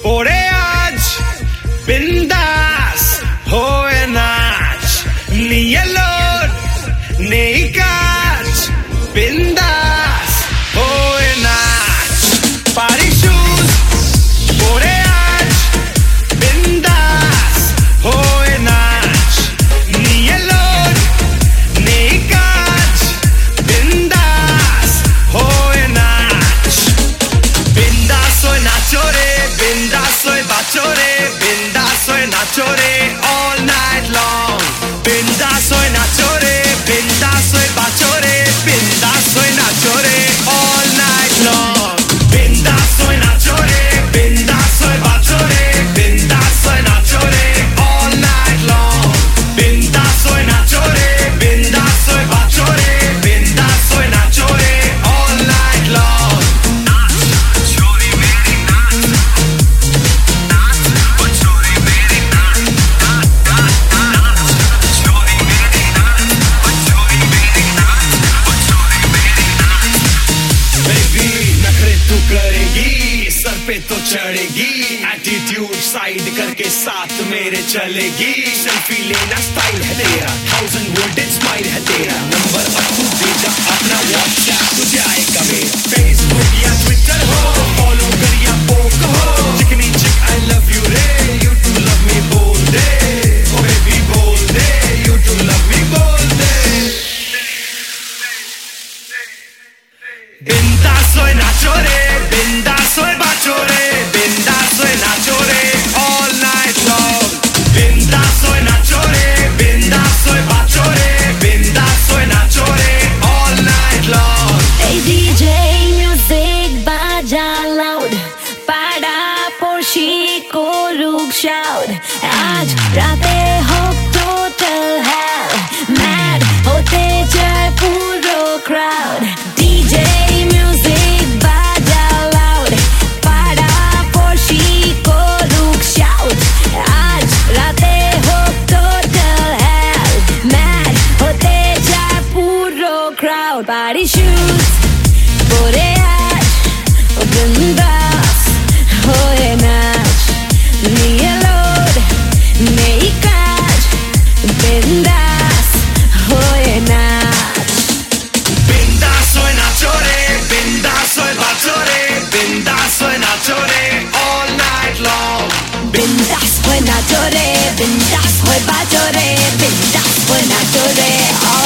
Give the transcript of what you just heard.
ওরে আজ বিন্দাস হয়ে নাচ নিয়ে লোড নেই কাজ বিন্দাস হয়ে নাচ পারি শুজ পরে আজ বিন্দাস হয়ে নাচ নিয়ে লোড নেই কাজ বিন্দাস হয়ে নাচ বিন্দাস হয়ে নাচো রে বিন্দাস হয়ে বাঁচো রে বিন্দাস হয়ে নাচো রে all night long বিন্দাস হয়ে নাচো রে বিন্দাস হয়ে বাঁচো রে বিন্দাস হয়ে নাচো রে all night long বিন্দাস হয়ে নাচো রে বিন্দাস হয়ে বাঁচো রে বিন্দাস হয়ে নাচো রে all night long বিন্দাস হয়ে নাচো রে বিন্দাস হয়ে বাঁচো রে বিন্দাস হয়ে নাচো রে all night long सर पे तो चढ़ेगी एटीट्यूड साइड करके साथ मेरे चलेगी सेल्फी लेना स्टाइल है तेरा 1000 वोल्टेज स्माइल है तेरा नंबर अब तू भेजा अपना व्हाट्सएप तुझे आएगा मेरा फेसबुक या ट्विटर हो फॉलो कर या पोक हो चिकनी चिक आई लव यू रे यू टू लव मी बोल दे ओ बेबी बोल दे यू टू लव मी बोल दे बिंदास होए नाचो रे बिंदास होए बाचो रे बिंदास होए नाचो रे all night long बिंदास होए नाचो रे बिंदास होए बाचो रे बिंदास होए नाचो रे all night long Hey DJ music baja loud pada porshi ko ruk shout aaj raate ho total hell mad hote jai puro crowd DJ music baja loud pada porshi ko ruk shout aaj raate ho total hell mad hote jai puro crowd body shoes pore aaj bindas hoye nach niye load nahi kaaj bindas hoye nach बिंदास होए नाचो रे बिंदास होए बाचो रे बिंदास होए नाचो रे all night long bindas hoye nacho re bindas hoye bajo re bindas hoye nacho re all